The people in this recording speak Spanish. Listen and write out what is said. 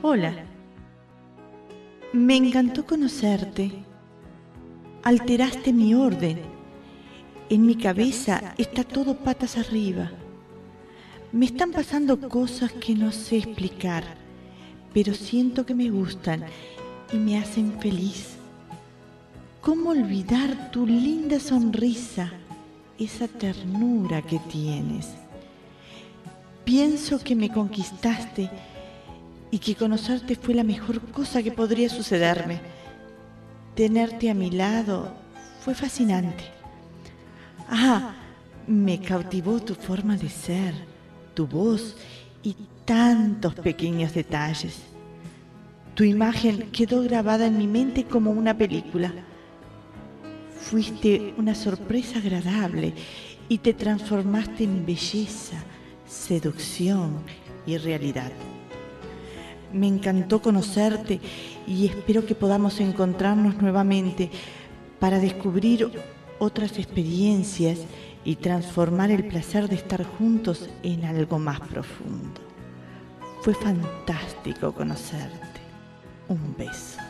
Hola, me encantó conocerte. Alteraste mi orden. En mi cabeza está todo patas arriba. Me están pasando cosas que no sé explicar, pero siento que me gustan y me hacen feliz. ¿Cómo olvidar tu linda sonrisa, esa ternura que tienes? Pienso que me conquistaste y que conocerte fue la mejor cosa que podría sucederme. Tenerte a mi lado fue fascinante. Me cautivó tu forma de ser, tu voz y tantos pequeños detalles. Tu imagen quedó grabada en mi mente como una película. Fuiste una sorpresa agradable y te transformaste en belleza, seducción y realidad. Me encantó conocerte y espero que podamos encontrarnos nuevamente para descubrir otras experiencias y transformar el placer de estar juntos en algo más profundo. Fue fantástico conocerte. Un beso.